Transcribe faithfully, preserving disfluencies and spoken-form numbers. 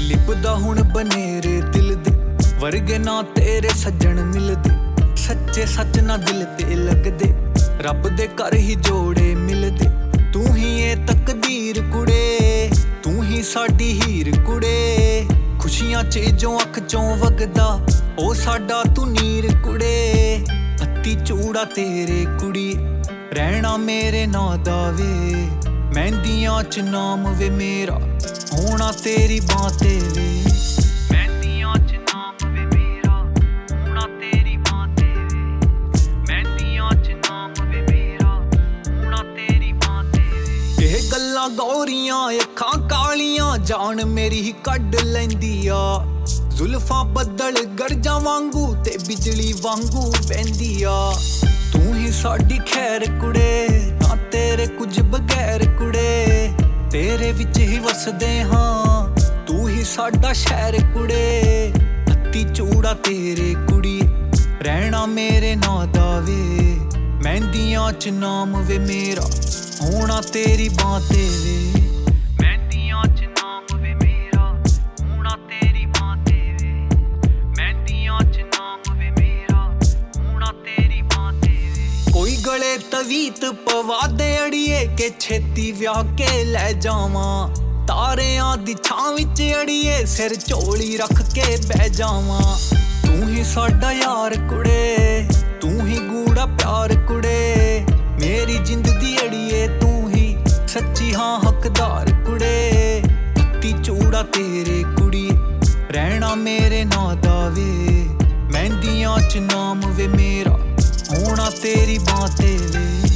लिपदा हुण बनेरे दिल दे वर्गे ना तेरे सज्जन मिलदे सच्चे सच ना दिल ते लगदे रब दे घर ही जोड़े मिलदे तू ही ए तकदीर कुड़े तू ही साडी हीर कुड़े खुशियां च जो अख चों वगदा ओ साडा तू नीर कुड़े हत्ती चूड़ा तेरे कुड़ी रहना मेरे ना दावे मेहंदियां च नाम वे मेरा होना तेरी बातें वे मेहंदियां च नाम वे मेरा होना तेरी बातें वे मेहंदियां च नाम वे मेरा होना तेरी बातें वे ये गल्लां गौरियां अखां कालियां जान मेरी ही कढ लैंदी आ जुल्फां बदल गरजां वांगू ते बिजली वांगू वैंदी आ तू ही साडी खैर कुड़े ना तेरे कुछ बगैर कुड़े तेरे विच ही वसदे हाँ तू ही साडा शहर कुड़े हत्ती चूड़ा तेरे कुड़ी रहना मेरे ना दावे मेहंदियां च नाम वे मेरा होना तेरी बातें वे मेहंदियां च नाम वे मेरा होना तेरी बातें वे मेहंदियां च नाम वे मेरा होना तेरी बातें वे कोई गले तवीत पवा दे अड़िए के छेती व्याह के ले जावां तारियां दी छां विच अड़िए सिर झोली रख के बह जावां तू ही साडा यार कुड़े तू ही गूड़ा प्यार कुड़े मेरी जिंद दी अड़िए तू ही सच्ची हाँ हकदार कुड़े हत्ती चूड़ा तेरे कुड़ी रहना मेरे ना दावे मेहंदियां च नाम वे मेरा होना तेरी बातें वे।